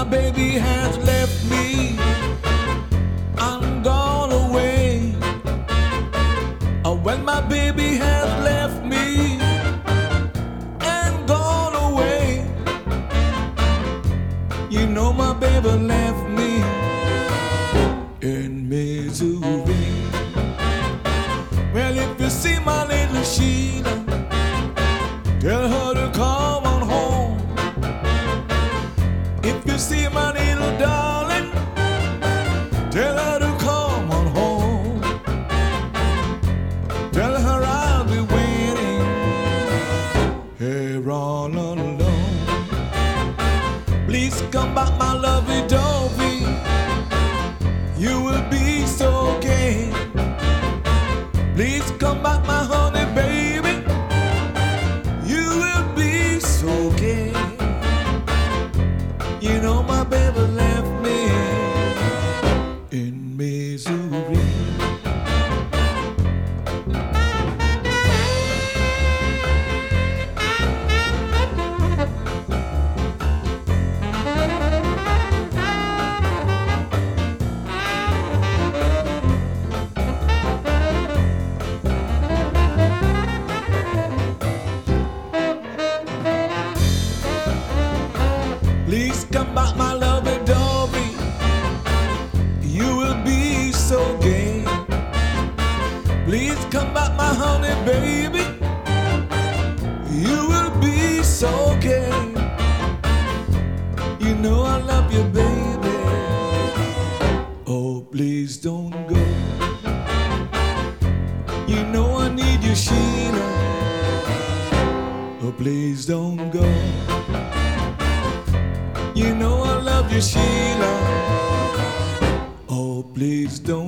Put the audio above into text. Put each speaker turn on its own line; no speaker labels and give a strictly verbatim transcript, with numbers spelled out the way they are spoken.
baby has left me and gone away. Oh, when my baby has left me and gone away, you know my baby left me in Missouri. Well, if you see my little Sheila, tell her to come on home. If you see my little darling, tell her to come on home. Tell her I'll be waiting here all alone. Please come back, my lovely Dovey. You will be so gay. Please come back, my honey baby. You will be so gay. You know my baby left me in Missouri. Please come back, my lovely Dobby. You will be so gay. Please come back, my honey baby. You will be so gay. You know I love you, baby. Oh, please don't go. You know I need you, Sheila. Oh, please don't go. You know I love you, Sheila. Oh, please don't